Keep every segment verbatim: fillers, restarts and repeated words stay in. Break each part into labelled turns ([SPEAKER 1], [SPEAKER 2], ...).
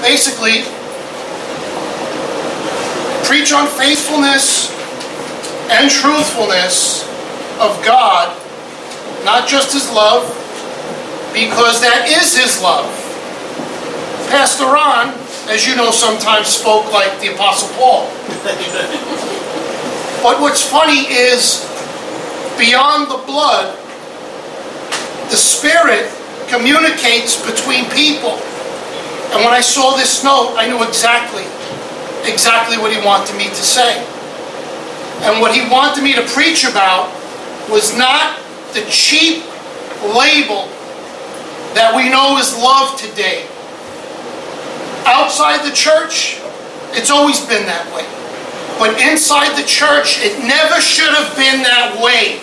[SPEAKER 1] basically preach on faithfulness and truthfulness of God, not just His love, because that is His love. Pastor Ron, as you know, sometimes spoke like the Apostle Paul. But what's funny is, beyond the blood, the Spirit communicates between people. And when I saw this note, I knew exactly, exactly what he wanted me to say. And what he wanted me to preach about was not the cheap label that we know is love today. Outside the church, it's always been that way. But inside the church, it never should have been that way.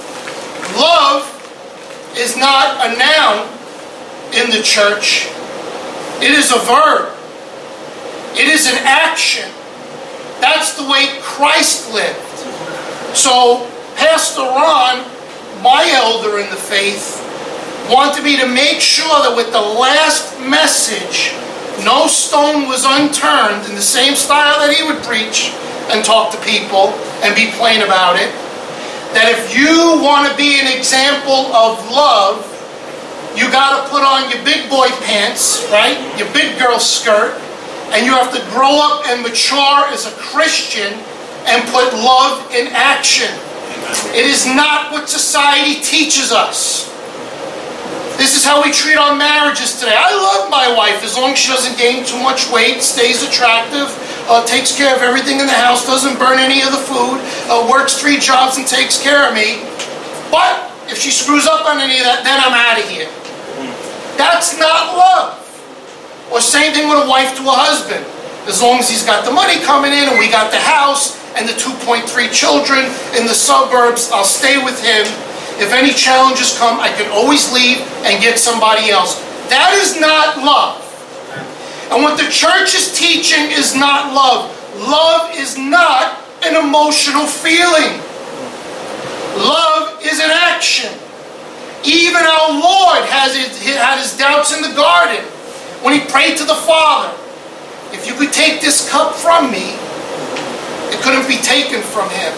[SPEAKER 1] Love is not a noun in the church. It is a verb. It is an action. That's the way Christ lived. So, Pastor Ron, my elder in the faith, wanted me to make sure that with the last message, no stone was unturned in the same style that he would preach and talk to people and be plain about it. That if you want to be an example of love, you got to put on your big boy pants, right? Your big girl skirt. And you have to grow up and mature as a Christian and put love in action. It is not what society teaches us. This is how we treat our marriages today. I love my wife as long as she doesn't gain too much weight, stays attractive, uh, takes care of everything in the house, doesn't burn any of the food, uh, works three jobs and takes care of me. But if she screws up on any of that, then I'm out of here. That's not love. Or same thing with a wife to a husband. As long as he's got the money coming in and we got the house and the two point three children in the suburbs, I'll stay with him. If any challenges come, I can always leave and get somebody else. That is not love. And what the church is teaching is not love. Love is not an emotional feeling. Love is an action. Even our Lord has his, had his doubts in the garden when he prayed to the Father. If you could take this cup from me, it couldn't be taken from him.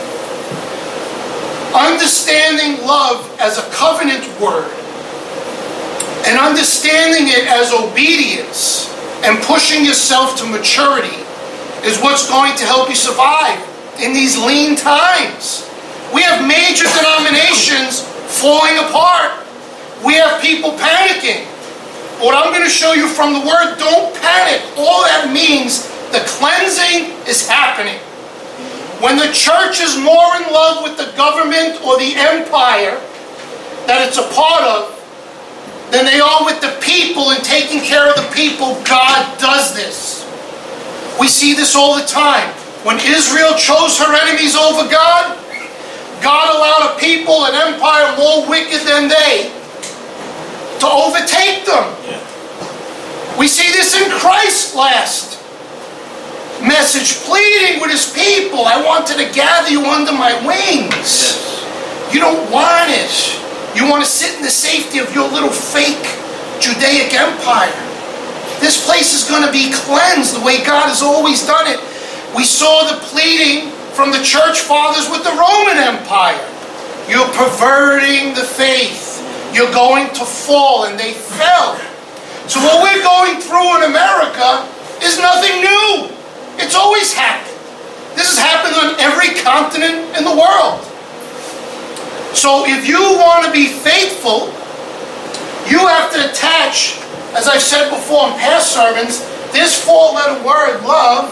[SPEAKER 1] Understanding love as a covenant word and understanding it as obedience and pushing yourself to maturity is what's going to help you survive in these lean times. We have major denominations falling apart. We have people panicking. What I'm going to show you from the word, don't panic. All that means the cleansing is happening. When the church is more in love with the government or the empire that it's a part of than they are with the people and taking care of the people, God does this. We see this all the time. When Israel chose her enemies over God, God allowed a people, an empire more wicked than they, to overtake them. We see this in Christ's last message, pleading with his people. I wanted to gather you under my wings. You don't want it. You want to sit in the safety of your little fake Judaic empire. This place is going to be cleansed the way God has always done it. We saw the pleading from the church fathers with the Roman Empire. You're perverting the faith. You're going to fall, and they fell. So what we're going through in America is nothing new. It's always happened. This has happened on every continent in the world. So if you want to be faithful, you have to attach, as I've said before in past sermons, this four-letter word, love,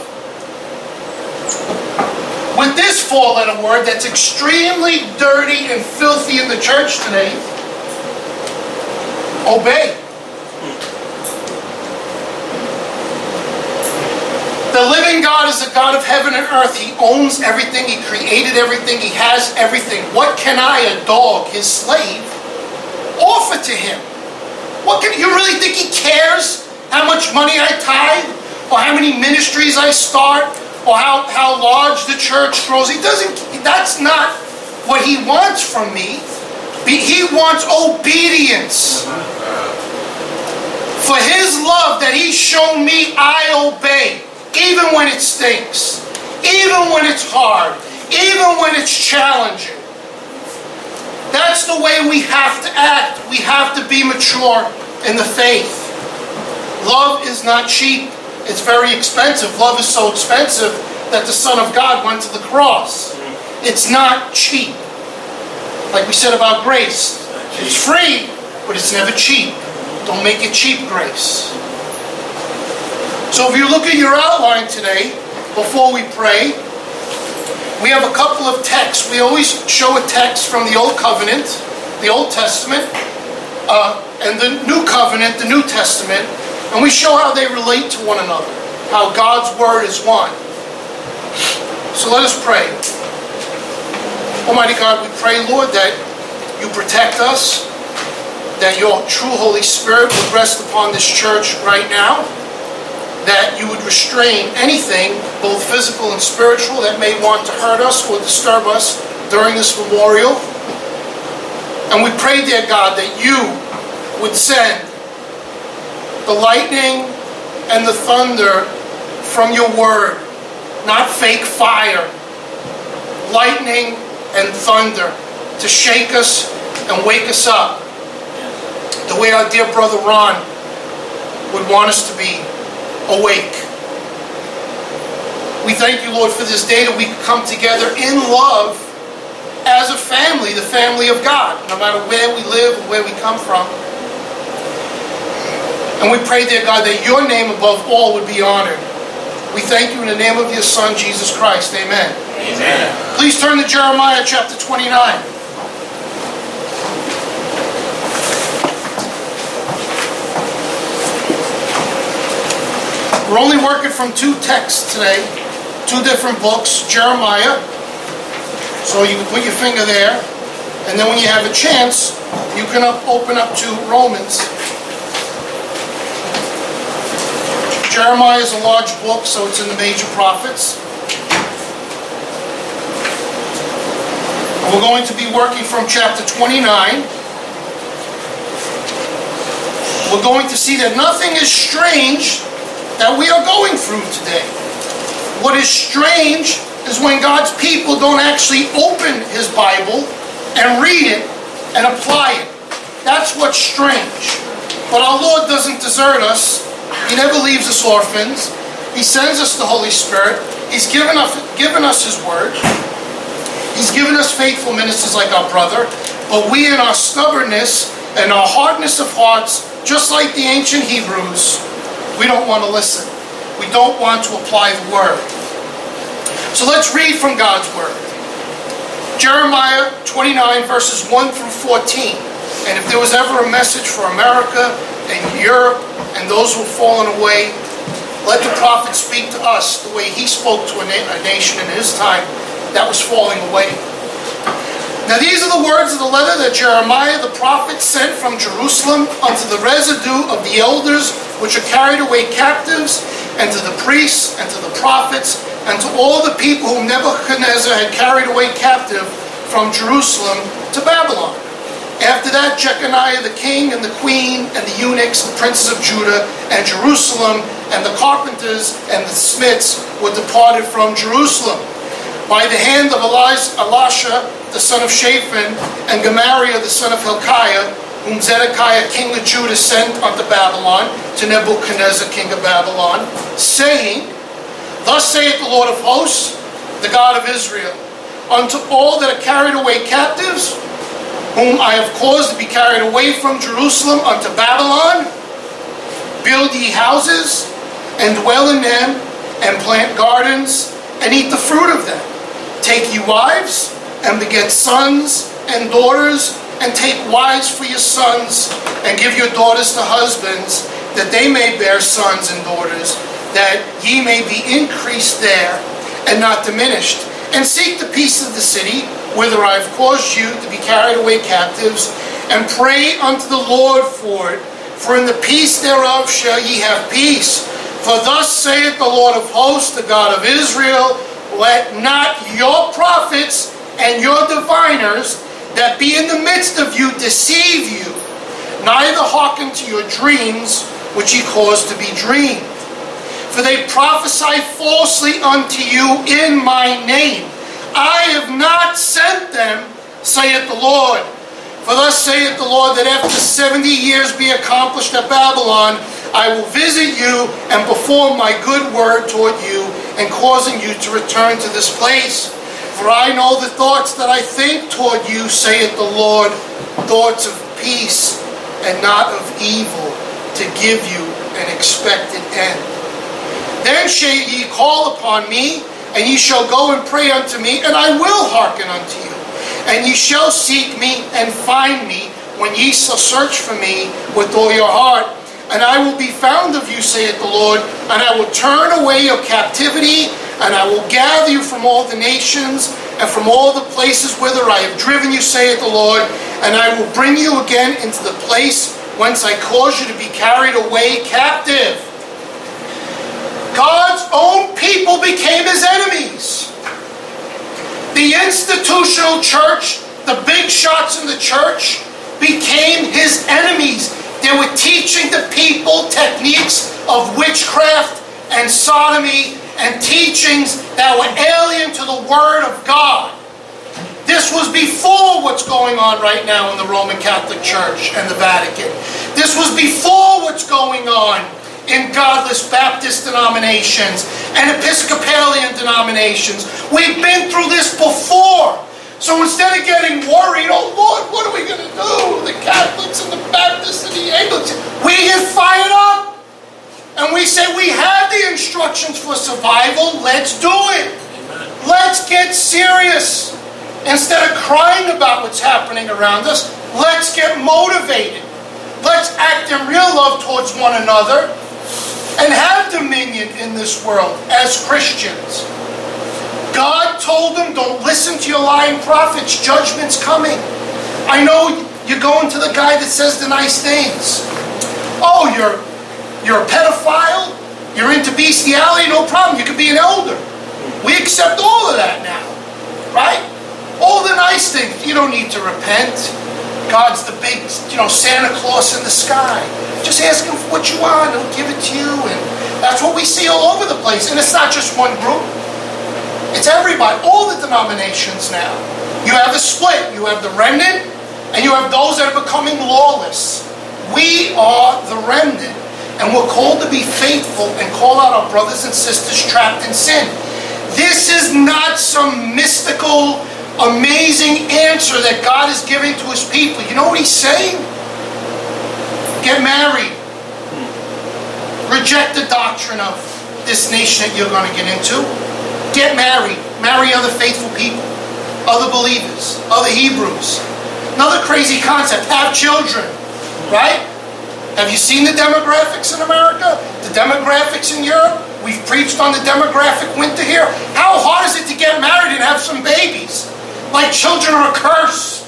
[SPEAKER 1] with this four-letter word that's extremely dirty and filthy in the church today, obey. The living God is a God of heaven and earth. He owns everything. He created everything. He has everything. What can I, a dog, his slave, offer to him? What can you really think he cares how much money I tithe? Or how many ministries I start? Or how, how large the church throws? He doesn't, that's not what he wants from me. He wants obedience. For his love that he's shown me Daddy, I obey, even when it stinks, even when it's hard, even when it's challenging. That's the way we have to act. We have to be mature in the faith. Love is not cheap. It's very expensive. Love is so expensive that the Son of God went to the cross. It's not cheap. Like we said about grace. It's free, but it's never cheap. Don't make it cheap grace. So if you look at your outline today, before we pray, we have a couple of texts. We always show a text from the Old Covenant, the Old Testament, uh, and the New Covenant, the New Testament, and we show how they relate to one another, how God's Word is one. So let us pray. Almighty God, we pray, Lord, that you protect us, that your true Holy Spirit would rest upon this church right now, that you would restrain anything, both physical and spiritual, that may want to hurt us or disturb us during this memorial. And we pray, dear God, that you would send the lightning and the thunder from your word, not fake fire, lightning and thunder to shake us and wake us up the way our dear brother Ron would want us to be awake. We thank you, Lord, for this day that we can come together in love as a family, the family of God, no matter where we live or where we come from. And we pray, dear God, that your name above all would be honored. We thank you in the name of your Son, Jesus Christ. Amen.
[SPEAKER 2] Amen.
[SPEAKER 1] Please turn to Jeremiah chapter twenty-nine. We're only working from two texts today, two different books, Jeremiah. So you can put your finger there, and then when you have a chance, you can up, open up to Romans. Jeremiah is a large book, so it's in the major prophets. And we're going to be working from chapter twenty-nine. We're going to see that nothing is strange that we are going through today. What is strange is when God's people don't actually open his Bible and read it and apply it. That's what's strange. But our Lord doesn't desert us. He never leaves us orphans. He sends us the Holy Spirit. He's given us, given us his word. He's given us faithful ministers like our brother. But we in our stubbornness and our hardness of hearts, just like the ancient Hebrews, we don't want to listen. We don't want to apply the word. So let's read from God's word. Jeremiah twenty-nine, verses one through fourteen. And if there was ever a message for America and Europe and those who have fallen away, let the prophet speak to us the way he spoke to a, na- a nation in his time that was falling away. Now these are the words of the letter that Jeremiah the prophet sent from Jerusalem unto the residue of the elders which are carried away captives, and to the priests, and to the prophets, and to all the people whom Nebuchadnezzar had carried away captive from Jerusalem to Babylon. After that, Jeconiah the king, and the queen, and the eunuchs, the princes of Judah, and Jerusalem, and the carpenters, and the smiths were departed from Jerusalem, by the hand of Elisha, the son of Shaphan, and Gemariah, the son of Hilkiah, whom Zedekiah, king of Judah, sent unto Babylon, to Nebuchadnezzar, king of Babylon, saying, Thus saith the Lord of hosts, the God of Israel, unto all that are carried away captives, whom I have caused to be carried away from Jerusalem unto Babylon, build ye houses, and dwell in them, and plant gardens, and eat the fruit of them. Take ye wives, and beget sons and daughters, and take wives for your sons, and give your daughters to husbands, that they may bear sons and daughters, that ye may be increased there, and not diminished. And seek the peace of the city, whither I have caused you to be carried away captives, and pray unto the Lord for it, for in the peace thereof shall ye have peace. For thus saith the Lord of hosts, the God of Israel, let not your prophets and your diviners that be in the midst of you deceive you, neither hearken to your dreams which ye cause to be dreamed. For they prophesy falsely unto you in my name. I have not sent them, saith the Lord. For thus saith the Lord, that after seventy years be accomplished at Babylon, I will visit you and perform my good word toward you, and causing you to return to this place. For I know the thoughts that I think toward you, saith the Lord, thoughts of peace and not of evil, to give you an expected end. Then shall ye call upon me, and ye shall go and pray unto me, and I will hearken unto you. And ye shall seek me and find me, when ye shall search for me with all your heart. And I will be found of you, saith the Lord, and I will turn away your captivity, and I will gather you from all the nations, and from all the places whither I have driven you, saith the Lord, and I will bring you again into the place whence I caused you to be carried away captive. God's own people became his enemies. The institutional church, the big shots in the church, became his enemies. They were teaching the people techniques of witchcraft and sodomy and teachings that were alien to the Word of God. This was before what's going on right now in the Roman Catholic Church and the Vatican. This was before what's going on in godless Baptist denominations and Episcopalian denominations. We've been through this before. So instead of getting worried, oh Lord, what are we going to do? The Catholics and the Baptists and the Anglicans, we get fired up. And we say we have the instructions for survival, let's do it. Amen. Let's get serious. Instead of crying about what's happening around us, let's get motivated. Let's act in real love towards one another and have dominion in this world as Christians. God told them, don't listen to your lying prophets. Judgment's coming. I know you're going to the guy that says the nice things. Oh, you're, you're a pedophile? You're into bestiality? No problem. You could be an elder. We accept all of that now. Right? All the nice things. You don't need to repent. God's the big, you know, Santa Claus in the sky. Just ask him for what you want, he'll give it to you. And that's what we see all over the place. And it's not just one group. It's everybody, all the denominations now. You have a split. You have the remnant, and you have those that are becoming lawless. We are the remnant, and we're called to be faithful and call out our brothers and sisters trapped in sin. This is not some mystical, amazing answer that God is giving to his people. You know what he's saying? Get married. Reject the doctrine of this nation that you're going to get into. Get married. Marry other faithful people, other believers, other Hebrews. Another crazy concept, have children, right? Have you seen the demographics in America? The demographics in Europe? We've preached on the demographic winter here. How hard is it to get married and have some babies? Like children are a curse.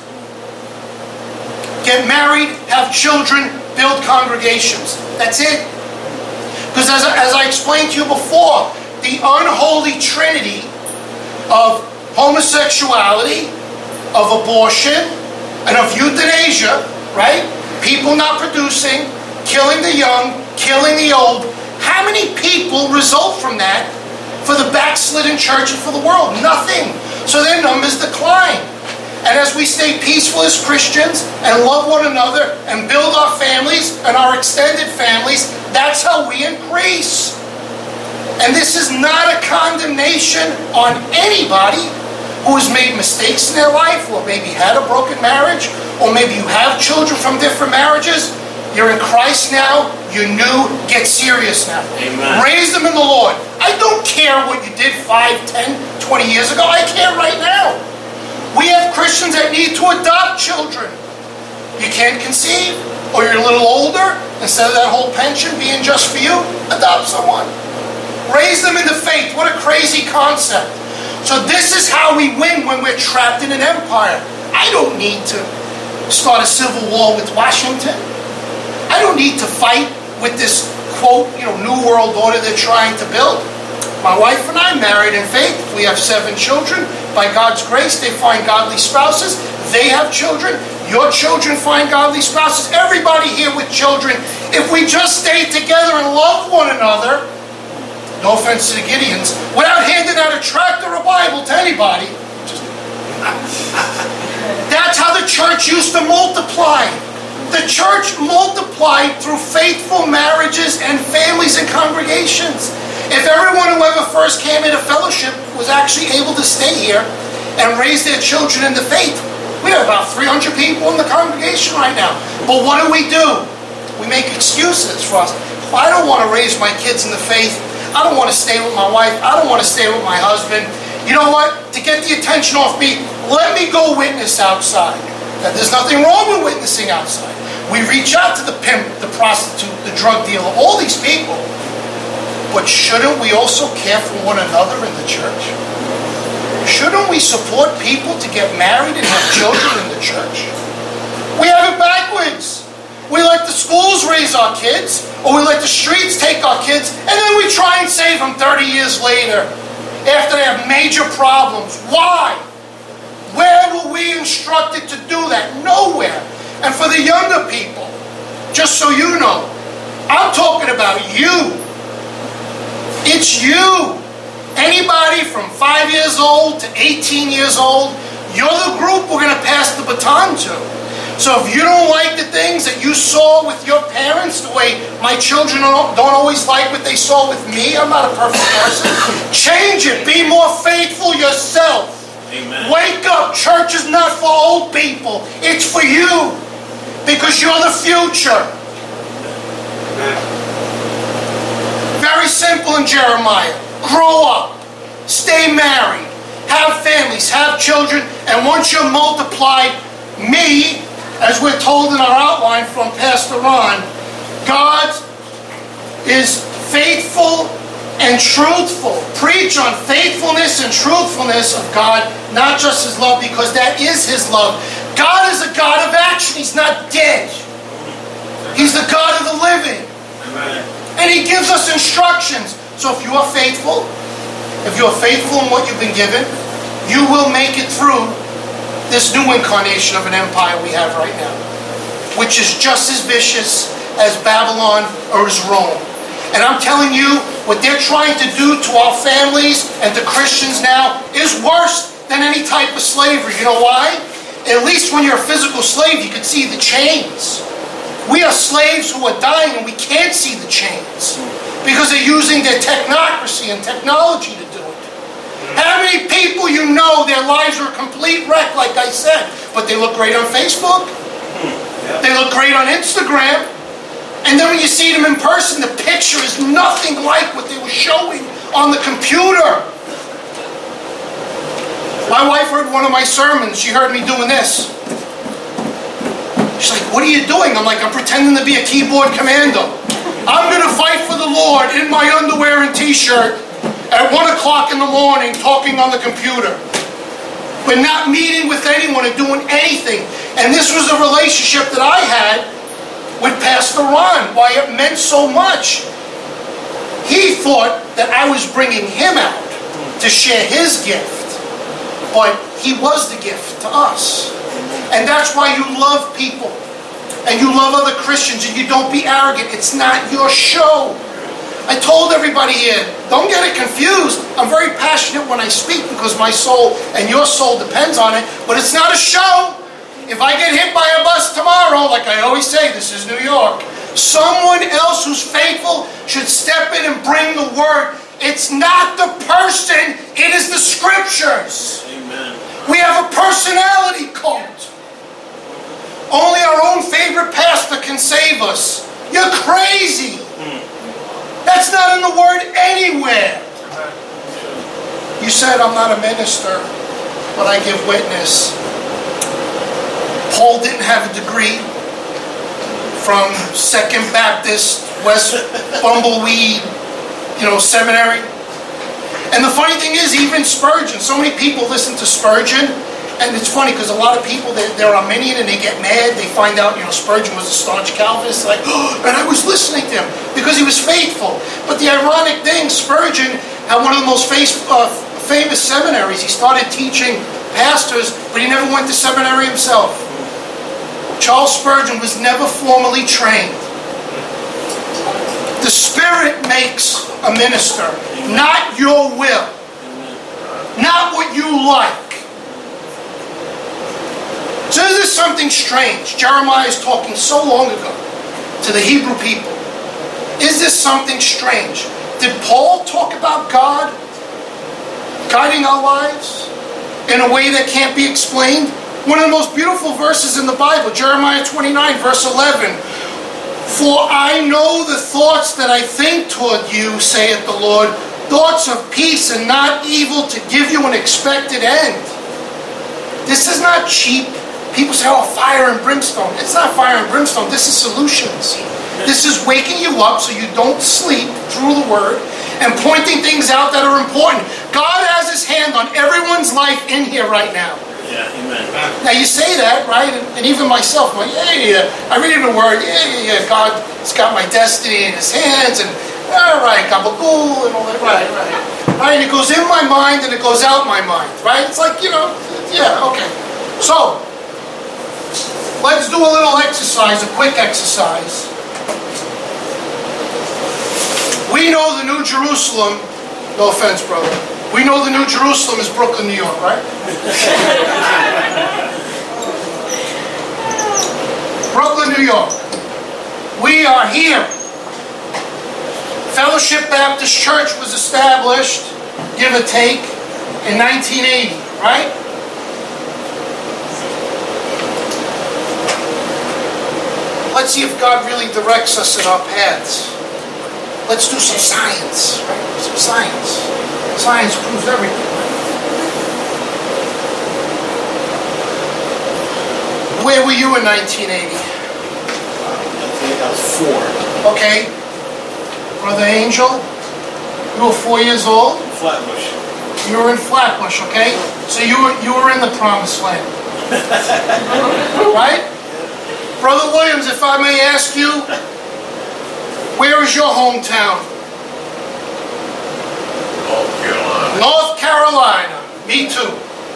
[SPEAKER 1] Get married, have children, build congregations. That's it. Because as, as I explained to you before, the unholy trinity of homosexuality, of abortion, and of euthanasia, right? People not producing, killing the young, killing the old. How many people result from that for the backslidden church and for the world? Nothing. So their numbers decline. And as we stay peaceful as Christians and love one another and build our families and our extended families, that's how we increase. And this is not a condemnation on anybody who has made mistakes in their life, or maybe had a broken marriage, or maybe you have children from different marriages. You're in Christ now. You're new. Get serious now. Amen. Raise them in the Lord. I don't care what you did five, ten, twenty years ago. I care right now. We have Christians that need to adopt children. You can't conceive, or you're a little older. Instead of that whole pension being just for you, adopt someone. Raise them in the faith. What a crazy concept. So this is how we win when we're trapped in an empire. I don't need to start a civil war with Washington. I don't need to fight with this, quote, you know, New World Order they're trying to build. My wife and I married in faith. We have seven children. By God's grace, they find godly spouses. They have children. Your children find godly spouses. Everybody here with children, if we just stay together and love one another, no offense to the Gideons, without handing out a tract or a Bible to anybody. Just, that's how the church used to multiply. The church multiplied through faithful marriages and families and congregations. If everyone who ever first came into fellowship was actually able to stay here and raise their children in the faith, we have about three hundred people in the congregation right now. But what do we do? We make excuses for us. I don't want to raise my kids in the faith. I don't want to stay with my wife. I don't want to stay with my husband. You know what? To get the attention off me, let me go witness outside. Now, there's nothing wrong with witnessing outside. We reach out to the pimp, the prostitute, the drug dealer, all these people. But shouldn't we also care for one another in the church? Shouldn't we support people to get married and have children in the church? We have it backwards. We let the schools raise our kids, or we let the streets take our kids, and then we try and save them thirty years later after they have major problems. Why? Where were we instructed to do that? Nowhere. And for the younger people, just so you know, I'm talking about you. It's you. Anybody from five years old to eighteen years old, you're the group we're going to pass the baton to. So if you don't like the things that you saw with your parents, the way my children don't always like what they saw with me, I'm not a perfect person, change it. Be more faithful yourself. Amen. Wake up. Church is not for old people. It's for you. Because you're the future. Amen. Very simple in Jeremiah. Grow up. Stay married. Have families. Have children. And once you're multiplied, me, as we're told in our outline from Pastor Ron, God is faithful and truthful. Preach on faithfulness and truthfulness of God, not just His love, because that is His love. God is a God of action. He's not dead. He's the God of the living. Amen. And He gives us instructions. So if you are faithful, if you are faithful in what you've been given, you will make it through this new incarnation of an empire we have right now, which is just as vicious as Babylon or as Rome. And I'm telling you, what they're trying to do to our families and to Christians now is worse than any type of slavery. You know why? At least when you're a physical slave, you can see the chains. We are slaves who are dying and we can't see the chains because they're using their technocracy and technology to do it. How many people you know their lives are a complete wreck, like I said, but they look great on Facebook, they look great on Instagram, and then when you see them in person, the picture is nothing like what they were showing on the computer. My wife heard one of my sermons. She heard me doing this. She's like, what are you doing? I'm like, I'm pretending to be a keyboard commando. I'm going to fight for the Lord in my underwear and t-shirt at one o'clock in the morning talking on the computer. But not meeting with anyone and doing anything. And this was a relationship that I had with Pastor Ron, why it meant so much. He thought that I was bringing him out to share his gift. But he was the gift to us. And that's why you love people. And you love other Christians and you don't be arrogant. It's not your show. I told everybody here, don't get it confused. I'm very passionate when I speak because my soul and your soul depends on it. But it's not a show. If I get hit by a bus tomorrow, like I always say, this is New York, someone else who's faithful should step in and bring the word. It's not the person, it is the scriptures. Amen. We have a personality cult. Only our own favorite pastor can save us. You're crazy. That's not in the word anywhere. You said I'm not a minister, but I give witness. Paul didn't have a degree from Second Baptist West Bumbleweed, you know, seminary. And the funny thing is, even Spurgeon, so many people listen to Spurgeon, and it's funny because a lot of people, they're, they're Arminian and they get mad. They find out, you know, Spurgeon was a staunch Calvinist. Like, oh, and I was listening to him because he was faithful. But the ironic thing, Spurgeon had one of the most face, uh, famous seminaries. He started teaching pastors, but he never went to seminary himself. Charles Spurgeon was never formally trained. The Spirit makes a minister, not your will, not what you like. So this is something strange. Jeremiah is talking so long ago to the Hebrew people. Is this something strange? Did Paul talk about God guiding our lives in a way that can't be explained? One of the most beautiful verses in the Bible, Jeremiah twenty-nine, verse eleven. For I know the thoughts that I think toward you, saith the Lord, thoughts of peace and not evil, to give you an expected end. This is not cheap. People say, oh, fire and brimstone. It's not fire and brimstone. This is solutions. This is waking you up so you don't sleep through the Word and pointing things out that are important. God has His hand on everyone's life in here right now.
[SPEAKER 2] Yeah, amen.
[SPEAKER 1] Now you say that, right? And, and even myself, I'm like, yeah, yeah, yeah. I read in the Word, yeah, yeah, yeah. God's got my destiny in His hands, and all right, gabagool, and all that. Right, right. Right, and it goes in my mind and it goes out my mind, right? It's like, you know, yeah, okay. So, let's do a little exercise, a quick exercise. We know the New Jerusalem, no offense, brother. We know the New Jerusalem is Brooklyn, New York, right? Brooklyn, New York. We are here. Fellowship Baptist Church was established, give or take, in nineteen eighty, right? Let's see if God really directs us in our paths. Let's do some science, right? Some science. Science proves everything. Where were you in nineteen eighty?
[SPEAKER 2] I think I was four.
[SPEAKER 1] Okay. Brother Angel, you were four years old?
[SPEAKER 2] Flatbush.
[SPEAKER 1] You were in Flatbush, okay? So you were, you were in the promised land. Right? Brother Williams, if I may ask you, where is your hometown?
[SPEAKER 3] North Carolina.
[SPEAKER 1] North Carolina. Me too.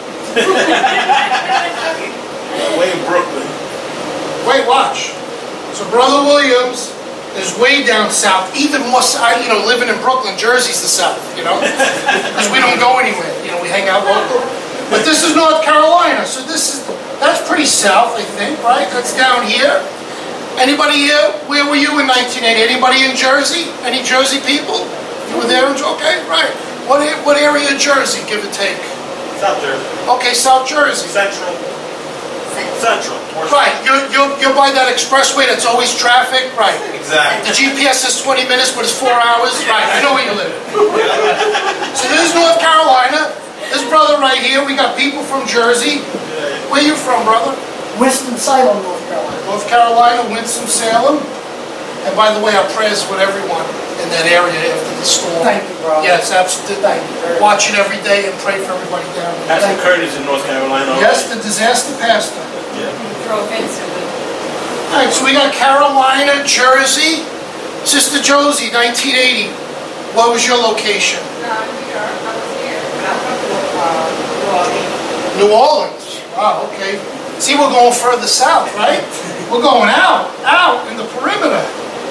[SPEAKER 2] Way in Brooklyn.
[SPEAKER 1] Wait, watch. So Brother Williams is way down south, even more south. You know, living in Brooklyn, Jersey's the south, you know? Because we don't go anywhere. You know, we hang out local. But this is North Carolina, so this is, that's pretty south, I think, right? That's down here. Anybody here? Where were you in nineteen eighty? Anybody in Jersey? Any Jersey people? You were there? Okay, right. What, what area of Jersey, give or take?
[SPEAKER 2] South Jersey.
[SPEAKER 1] Okay, South Jersey.
[SPEAKER 2] Central. Central.
[SPEAKER 1] Right, you're, you're, you're by that expressway that's always traffic, right?
[SPEAKER 2] Exactly.
[SPEAKER 1] The G P S says twenty minutes, but it's four hours. Right, I know where you live. So this is North Carolina. This brother right here, we got people from Jersey. Where you from, brother?
[SPEAKER 4] Winston-Salem, North Carolina.
[SPEAKER 1] North Carolina, Winston-Salem. And by the way, our prayers with everyone in that area after the storm.
[SPEAKER 4] Thank you, brother.
[SPEAKER 1] Yes, absolutely.
[SPEAKER 4] Thank you very
[SPEAKER 1] Watch it every day and pray for everybody down there.
[SPEAKER 2] Pastor Curtis in North Carolina.
[SPEAKER 1] Yes, the disaster pastor.
[SPEAKER 2] Yeah.
[SPEAKER 5] Drove instantly.
[SPEAKER 1] All right, so we got Carolina, Jersey. Sister Josie, nineteen eighty. What was your location?
[SPEAKER 5] No, New York. I was here, but I'm from uh, New Orleans.
[SPEAKER 1] New Orleans. Wow, okay. See, we're going further south, right? We're going out, out in the perimeter.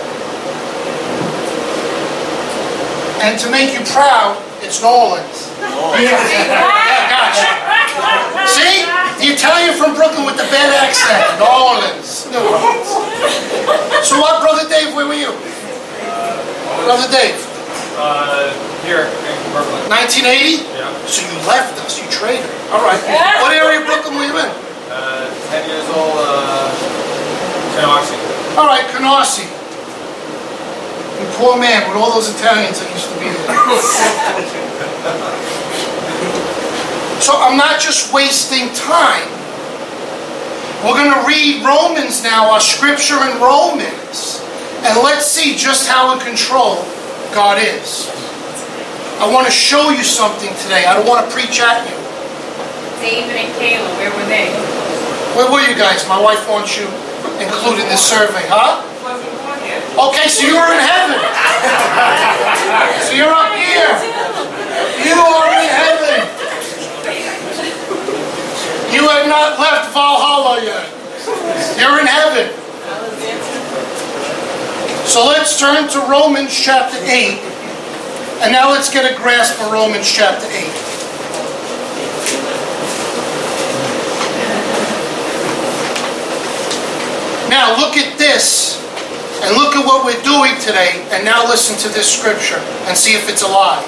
[SPEAKER 1] And to make you proud, it's New Orleans.
[SPEAKER 2] Oh.
[SPEAKER 1] Yeah, gotcha. See? The Italian from Brooklyn with the bad accent. New Orleans. New Orleans. So what, Brother Dave, where were you? Brother Dave?
[SPEAKER 6] Uh, here in Brooklyn.
[SPEAKER 1] nineteen eighty?
[SPEAKER 6] Yeah.
[SPEAKER 1] So you left us, you traitor. All right. What area of Brooklyn were you in?
[SPEAKER 6] Uh, ten years old, uh, Canarsie.
[SPEAKER 1] All right, Canarsie. You poor man with all those Italians that used to be there. So I'm not just wasting time. We're going to read Romans now, our scripture in Romans. And let's see just how in control God is. I want to show you something today. I don't want to preach at you.
[SPEAKER 5] David and Kayla, where were they?
[SPEAKER 1] Where were you guys? My wife wants you included in this survey, huh?
[SPEAKER 5] Wasn't born yet.
[SPEAKER 1] Okay, so you're in heaven. So you're up here. You are in heaven. You have not left Valhalla yet. You're in heaven. So So let's turn to Romans chapter eight. And now let's get a grasp of Romans chapter eight. Now look at this, and look at what we're doing today, and now listen to this scripture, and see if it's alive.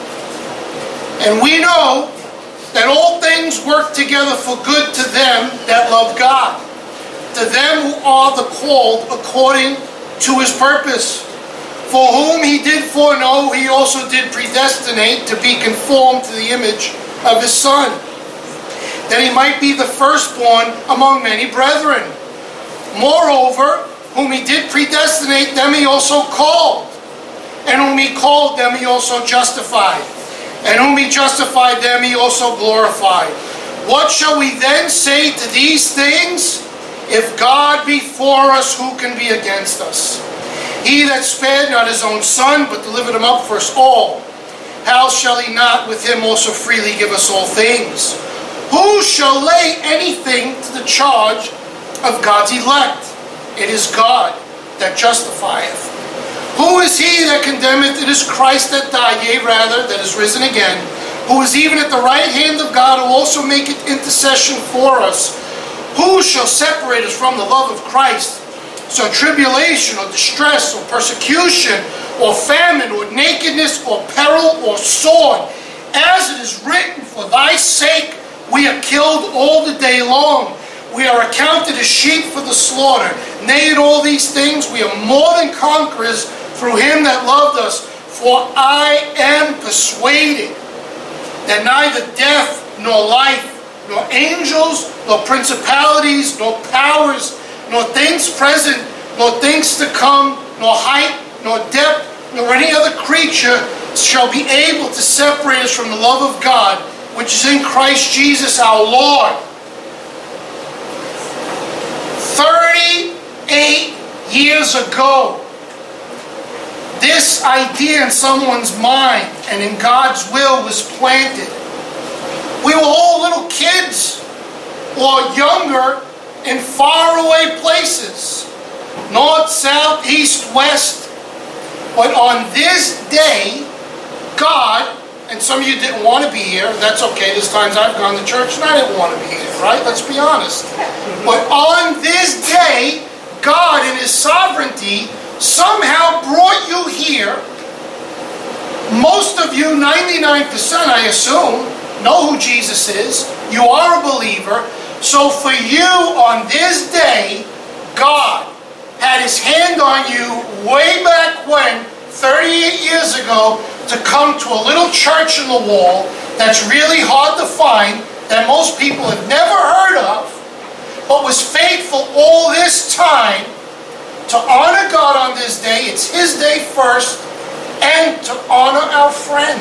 [SPEAKER 1] And we know that all things work together for good to them that love God, to them who are the called according to His purpose. For whom He did foreknow, He also did predestinate to be conformed to the image of His Son, that He might be the firstborn among many brethren. Moreover, whom He did predestinate, them He also called. And whom He called, them He also justified. And whom He justified, them He also glorified. What shall we then say to these things? If God be for us, who can be against us? He that spared not His own Son, but delivered Him up for us all, how shall He not with Him also freely give us all things? Who shall lay anything to the charge of God's elect? It is God that justifieth. Who is he that condemneth? It is Christ that died, yea rather, that is risen again, who is even at the right hand of God, who also maketh intercession for us. Who shall separate us from the love of Christ? So tribulation, or distress, or persecution, or famine, or nakedness, or peril, or sword. As it is written, for thy sake we are killed all the day long. We are accounted as sheep for the slaughter. Nay, in all these things we are more than conquerors through Him that loved us. For I am persuaded that neither death, nor life, nor angels, nor principalities, nor powers, nor things present, nor things to come, nor height, nor depth, nor any other creature shall be able to separate us from the love of God, which is in Christ Jesus our Lord. thirty-eight years ago, this idea in someone's mind and in God's will was planted. We were all little kids or younger in faraway places, north, south, east, west. But on this day, God, and some of you didn't want to be here, that's okay, there's times I've gone to church and I didn't want to be here, right? Let's be honest. But on this day, God in His sovereignty somehow brought you here. Most of you, ninety-nine percent I assume, know who Jesus is. You are a believer. So for you on this day, God had His hand on you way back when, thirty-eight years ago, to come to a little church in the wall that's really hard to find, that most people have never heard of, but was faithful all this time to honor God on this day. It's His day first, and to honor our friend.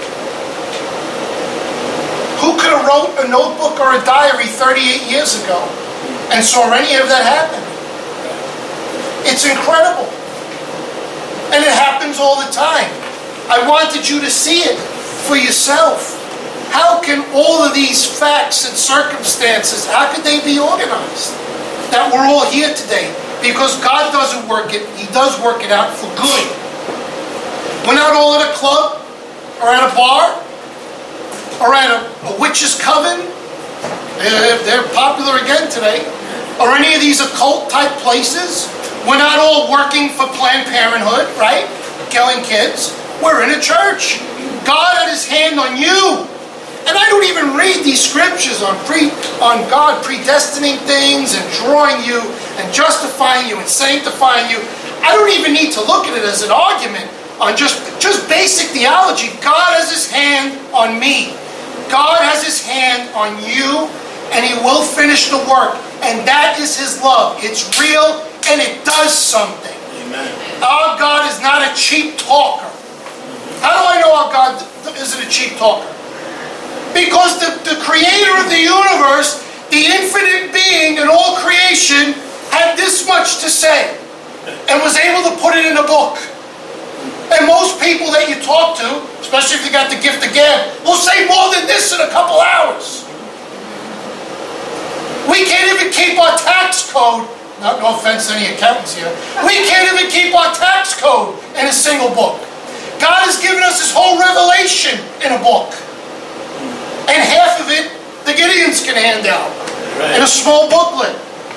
[SPEAKER 1] Who could have wrote a notebook or a diary thirty-eight years ago and saw any of that happen? It's incredible. And it happens all the time. I wanted you to see it for yourself. How can all of these facts and circumstances, how could they be organized? That we're all here today. Because God doesn't work it, He does work it out for good. We're not all at a club, or at a bar, or at a, a witch's coven. They're, they're popular again today. Or any of these occult type places. We're not all working for Planned Parenthood, right? Killing kids. We're in a church. God had His hand on you. And I don't even read these scriptures on pre on God predestining things and drawing you and justifying you and sanctifying you. I don't even need to look at it as an argument on just, just basic theology. God has His hand on me. God has His hand on you, and He will finish the work. And that is His love. It's real, and it does something.
[SPEAKER 2] Amen.
[SPEAKER 1] Our God is not a cheap talker. How do I know our God isn't a cheap talker? Because the, the creator of the universe, the infinite being in all creation, had this much to say and was able to put it in a book. And most people that you talk to, especially if you got the gift of gab, will say more than this in a couple hours. We can't even keep our tax code No, no offense to any accountants here. We can't even keep our tax code in a single book. God has given us His whole revelation in a book. And half of it, the Gideons can hand out in a small booklet.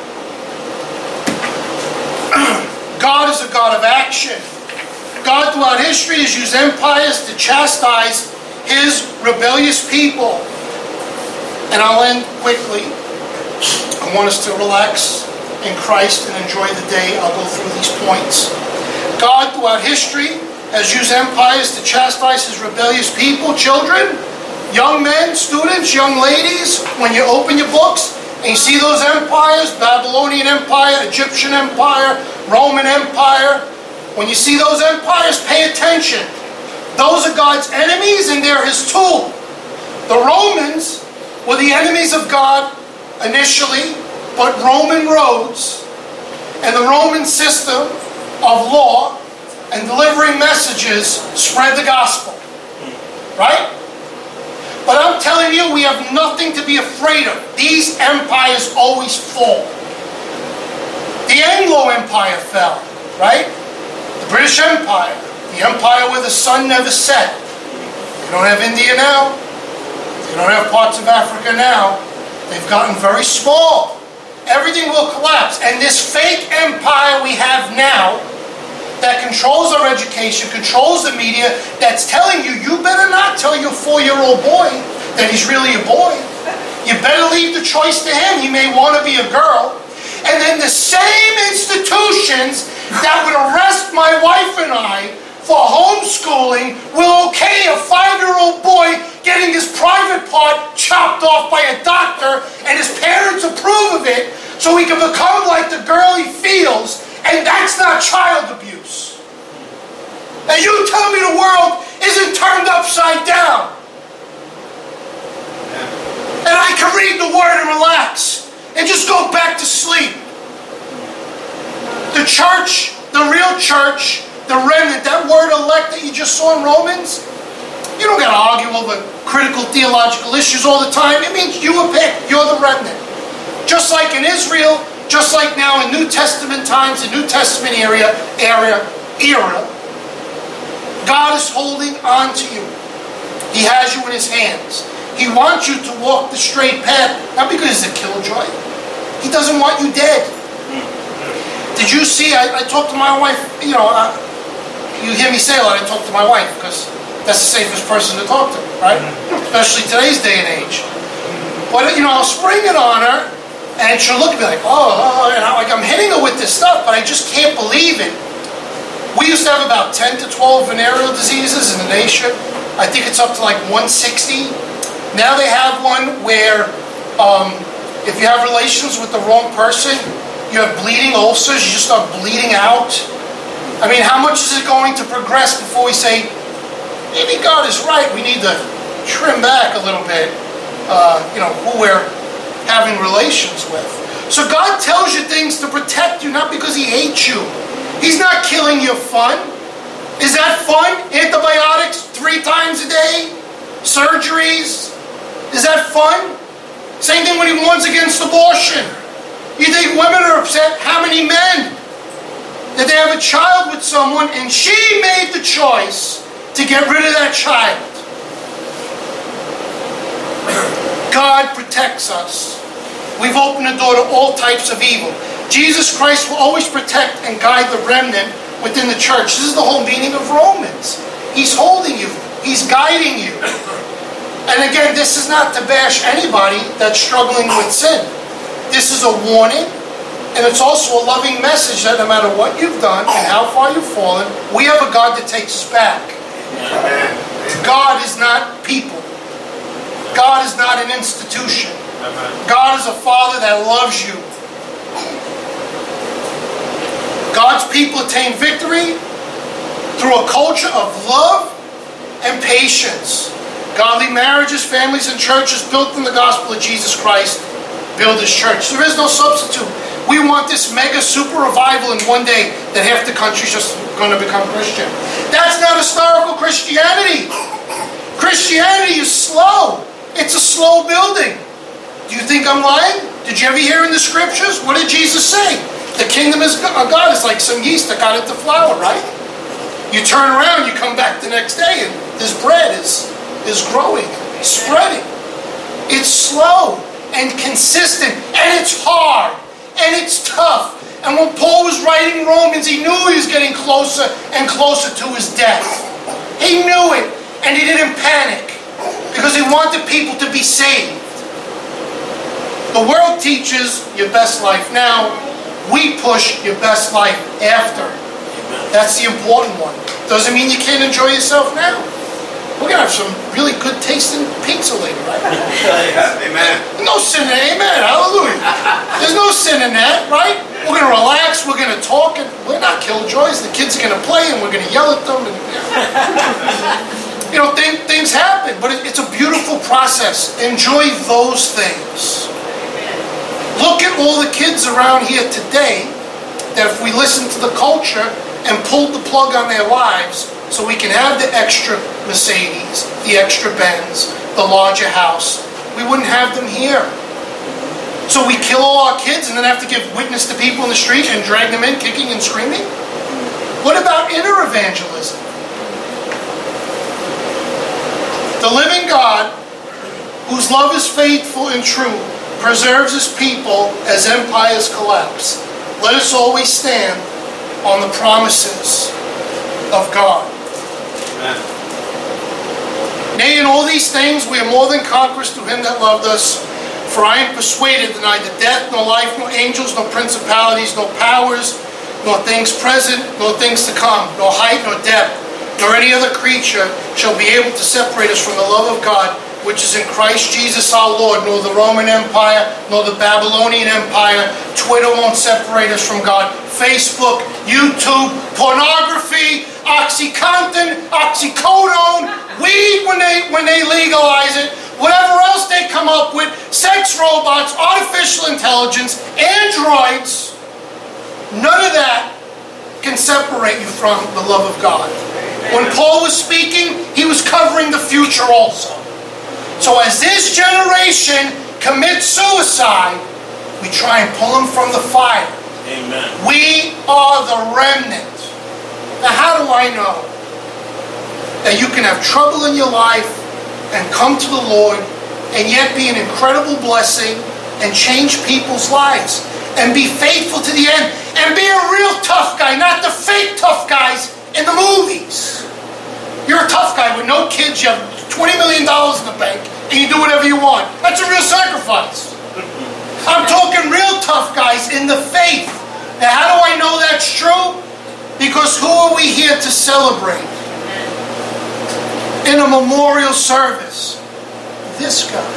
[SPEAKER 1] God is a God of action. God throughout history has used empires to chastise His rebellious people. And I'll end quickly. I want us to relax in Christ and enjoy the day. I'll go through these points. God throughout history has used empires to chastise His rebellious people. Children, young men, students, young ladies, when you open your books and you see those empires, Babylonian Empire, Egyptian Empire, Roman Empire, when you see those empires, pay attention. Those are God's enemies and they're His tool. The Romans were the enemies of God initially, but Roman roads and the Roman system of law and delivering messages spread the gospel. Right? But I'm telling you, we have nothing to be afraid of. These empires always fall. The Anglo Empire fell, right? The British Empire, the empire where the sun never set. You don't have India now. You don't have parts of Africa now. They've gotten very small. Everything will collapse. And this fake empire we have now that controls our education, controls the media, that's telling you, you better not tell your four-year-old boy that he's really a boy. You better leave the choice to him. He may want to be a girl. And then the same institutions that would arrest my wife and I for homeschooling will okay a five-year-old boy getting his private part chopped off by a doctor and his parents approve of it so he can become like the girl he feels, and that's not child abuse. And you tell me the world isn't turned upside down. And I can read the Word and relax and just go back to sleep. The church, the real church, the remnant, that word elect that you just saw in Romans, you don't got to argue over critical theological issues all the time. It means you were picked. You're the remnant. Just like in Israel, just like now in New Testament times, the New Testament area, area, era, God is holding on to you. He has you in His hands. He wants you to walk the straight path, not because He's a killjoy. He doesn't want you dead. Did you see, I, I talked to my wife, you know, uh, you hear me say a lot, I talk to my wife, because that's the safest person to talk to, right? Especially today's day and age. But, you know, I'll spring it on her, and she'll look at me like, oh, oh, and I'm like, I'm hitting her with this stuff, but I just can't believe it. We used to have about ten to twelve venereal diseases in the nation. I think it's up to like one sixty. Now they have one where um, if you have relations with the wrong person, you have bleeding ulcers, you just start bleeding out. I mean, how much is it going to progress before we say, maybe God is right, we need to trim back a little bit, uh, you know, who we're having relations with. So God tells you things to protect you, not because He hates you. He's not killing your fun. Is that fun? Antibiotics three times a day? Surgeries? Is that fun? Same thing when He warns against abortion. You think women are upset? How many men? That they have a child with someone and she made the choice to get rid of that child. God protects us. We've opened the door to all types of evil. Jesus Christ will always protect and guide the remnant within the church. This is the whole meaning of Romans. He's holding you. He's guiding you. And again, this is not to bash anybody that's struggling with sin. This is a warning, and it's also a loving message that no matter what you've done and how far you've fallen, we have a God that takes us back. Amen. God is not people. God is not an institution. Amen. God is a Father that loves you. God's people attain victory through a culture of love and patience. Godly marriages, families, and churches built in the gospel of Jesus Christ build His church. There is no substitute. We want this mega super revival in one day that half the country's just going to become Christian. That's not historical Christianity. Christianity is slow. It's a slow building. Do you think I'm lying? Did you ever hear in the scriptures? What did Jesus say? The kingdom is of God is like some yeast that got into flour, right? You turn around, you come back the next day, and this bread is, is growing, spreading. It's slow and consistent, and it's hard, and it's tough. And when Paul was writing Romans, he knew he was getting closer and closer to his death. He knew it, and he didn't panic, because he wanted people to be saved. The world teaches your best life now. We push your best life after. That's the important one. Doesn't mean you can't enjoy yourself now. We're going to have some really good tasting pizza later, right?
[SPEAKER 6] Amen.
[SPEAKER 1] No sin in it. Amen. Hallelujah. There's no sin in that, right? We're going to relax. We're going to talk. And we're not killjoys. The kids are going to play and we're going to yell at them. And, you know, th- things happen. But it, it's a beautiful process. Enjoy those things. Look at all the kids around here today that if we listen to the culture and pulled the plug on their lives so we can have the extra Mercedes, the extra Benz, the larger house, we wouldn't have them here. So we kill all our kids and then have to give witness to people in the street and drag them in kicking and screaming? What about inner evangelism? The living God, whose love is faithful and true, preserves his people as empires collapse. Let us always stand on the promises of God.
[SPEAKER 6] Amen.
[SPEAKER 1] Nay, in all these things we are more than conquerors through him that loved us. For I am persuaded that neither death, nor life, nor angels, nor principalities, nor powers, nor things present, nor things to come, nor height, nor depth, nor any other creature shall be able to separate us from the love of God, which is in Christ Jesus our Lord. Nor the Roman Empire, nor the Babylonian Empire. Twitter won't separate us from God. Facebook, YouTube, pornography, OxyContin, oxycodone, weed when they when they legalize it, whatever else they come up with, sex robots, artificial intelligence, androids, none of that can separate you from the love of God. When Paul was speaking, he was covering the future also. So as this generation commits suicide, we try and pull them from the fire.
[SPEAKER 2] Amen.
[SPEAKER 1] We are the remnant. Now how do I know that you can have trouble in your life and come to the Lord and yet be an incredible blessing and change people's lives and be faithful to the end and be a real tough guy, not the fake tough guys in the movies? You're a tough guy with no kids, you have twenty million dollars in the bank, and you do whatever you want. That's a real sacrifice. I'm talking real tough guys in the faith. Now, how do I know that's true? Because who are we here to celebrate? In a memorial service. This guy.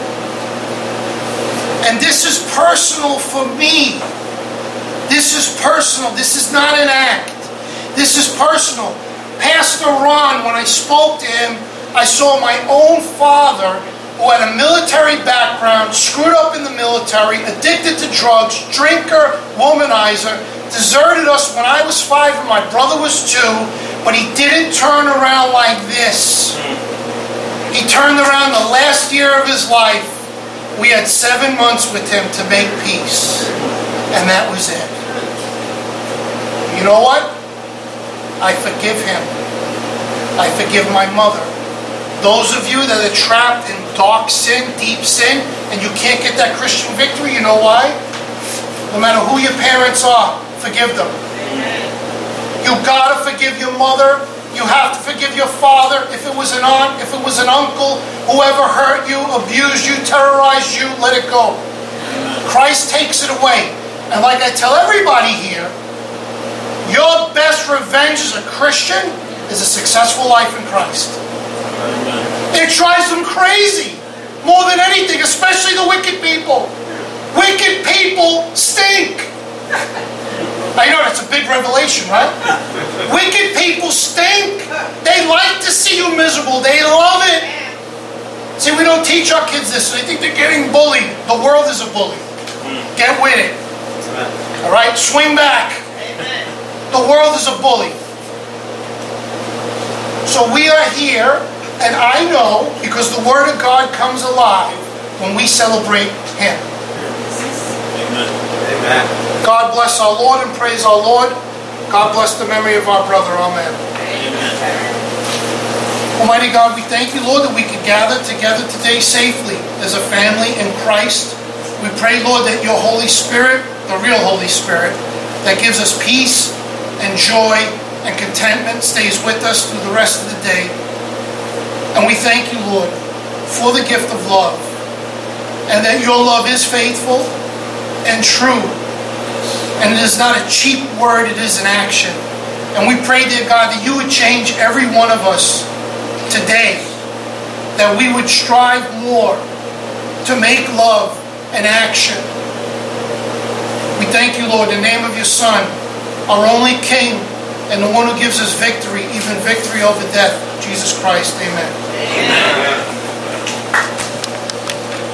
[SPEAKER 1] And this is personal for me. This is personal. This is not an act. This is personal. Pastor Ron, when I spoke to him, I saw my own father, who had a military background, screwed up in the military, addicted to drugs, drinker, womanizer, deserted us when I was five and my brother was two, but he didn't turn around like this. He turned around the last year of his life. We had seven months with him to make peace, and that was it. You know what? I forgive him. I forgive my mother. Those of you that are trapped in dark sin, deep sin, and you can't get that Christian victory, you know why? No matter who your parents are, forgive them. You've got to forgive your mother. You have to forgive your father. If it was an aunt, if it was an uncle, whoever hurt you, abused you, terrorized you, let it go. Christ takes it away. And like I tell everybody here, your best revenge as a Christian is a successful life in Christ. It drives them crazy more than anything, especially the wicked people. Wicked people stink. I know that's a big revelation, right? Wicked people stink. They like to see you miserable. They love it. See, we don't teach our kids this. They think they're getting bullied. The world is a bully. Get with it. All right? Swing back. The world is a bully. So we are here, and I know, because the Word of God comes alive when we celebrate Him.
[SPEAKER 6] Amen. Amen.
[SPEAKER 1] God bless our Lord and praise our Lord. God bless the memory of our brother. Amen. Almighty God, we thank you, Lord, that we could gather together today safely as a family in Christ. We pray, Lord, that your Holy Spirit, the real Holy Spirit, that gives us peace and joy and contentment, stays with us through the rest of the day. And we thank you, Lord, for the gift of love, and that your love is faithful and true. And it is not a cheap word, it is an action. And we pray, dear God, that you would change every one of us today, that we would strive more to make love an action. We thank you, Lord, in the name of your Son, our only King, and the one who gives us victory, even victory over death, Jesus Christ. Amen.
[SPEAKER 3] Amen.